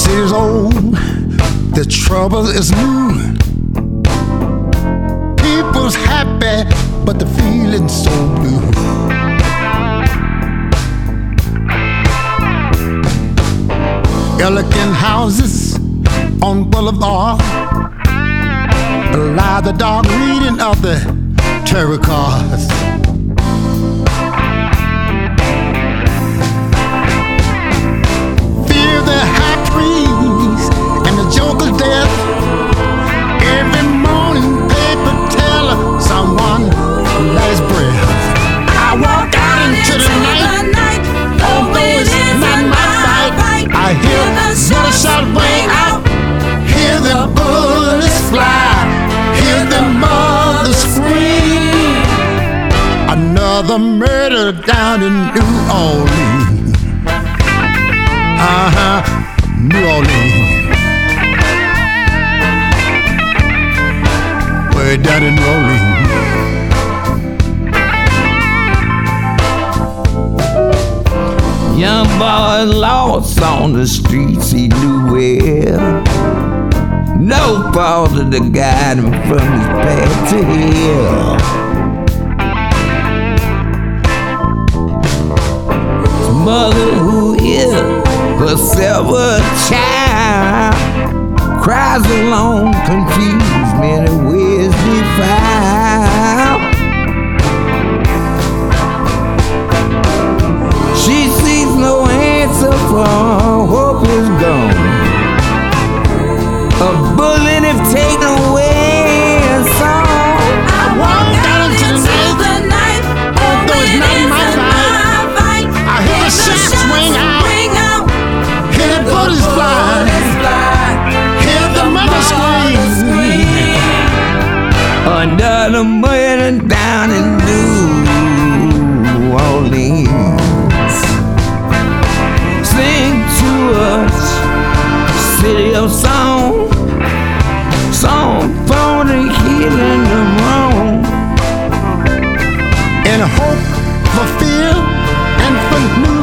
city's old, the trouble is new. People's happy, but the feeling's so blue. Elegant houses on Boulevard belie the dark reading of the tarot cards. Fear the high trees and the joker's death. Every morning paper tell someone let his breath. I walk out into the night, although it's not my fight. I hear the shot ring out, hear the bullets fly, hear the mother scream. Another murder down in New Orleans. New Orleans. Way down in New Orleans. Young boy lost on the streets he knew well. No father to guide him from his path to hell. His mother, who is herself a child, cries alone, confused, many ways defiled. She sees no answer for her hope is gone. A bullet if taken away a song. I walk down into the night, although it's not my fight. I hear the shots ring out, hear the bullets fly, hear the mother scream. Another murder down in New Orleans. Sing to us, city of song, song for the healing of wrong. In hope for fear and for new